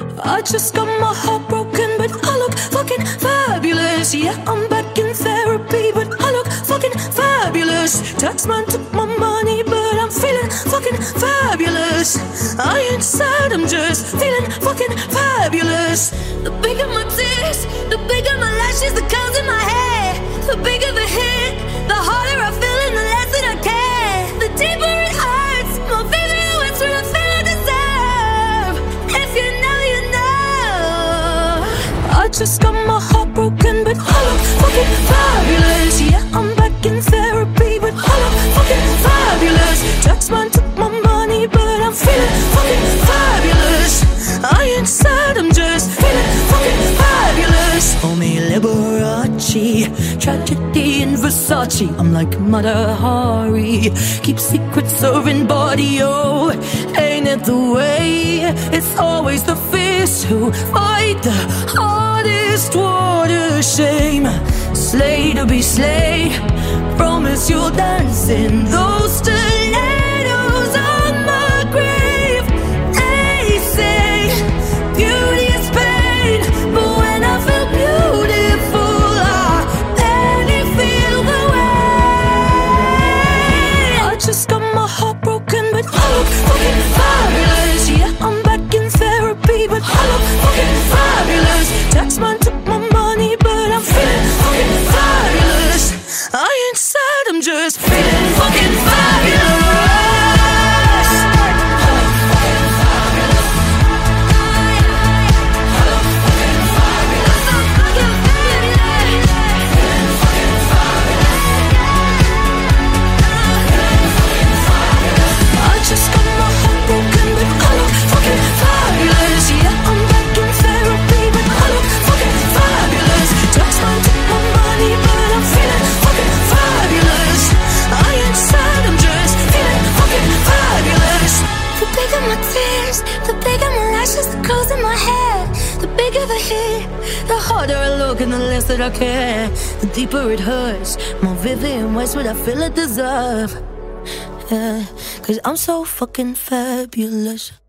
I just got my heart broken, but I look fucking fabulous. Yeah, I'm back in therapy, but I look fucking fabulous. Taxman took my money, but I'm feeling fucking fabulous. I ain't sad, I'm just feeling fucking fabulous. The bigger my tears, the bigger my lashes, the curls in my hair. The bigger the hit, the harder I feel and the less that I care. The deeper it hurts, more vivid it was when I feel I deserve. If you know, you know. I just got my heart broken, but I look fucking fabulous. Yeah, I'm back in therapy, but I look fucking fabulous. Taxman took my money, but I'm feeling fucking fabulous. I ain't sad, I'm just feeling fucking fabulous. Homie Liberace, tragedy in Versace. I'm like Mother Hari, keep secrets serving body. Oh, ain't it the way? It's always the fierce who fight the hardest. What a shame. Slay to be slayed. Promise you'll dance in those stilettos on my grave. They say beauty is pain, but when I feel beautiful, I barely feel the way. I just got my heart broken, but I look fucking fabulous. Yeah, I'm back in therapy, but I look fucking fabulous. Taxman took my money, but I'm feeling fucking fabulous. I ain't sad, I'm just feeling fucking fabulous. The bigger my lashes, the curls in my hair. The bigger the hit, the harder I look and the less that I care. The deeper it hurts, more vivid and worse what I feel I deserve. Yeah, 'cause I'm so fucking fabulous.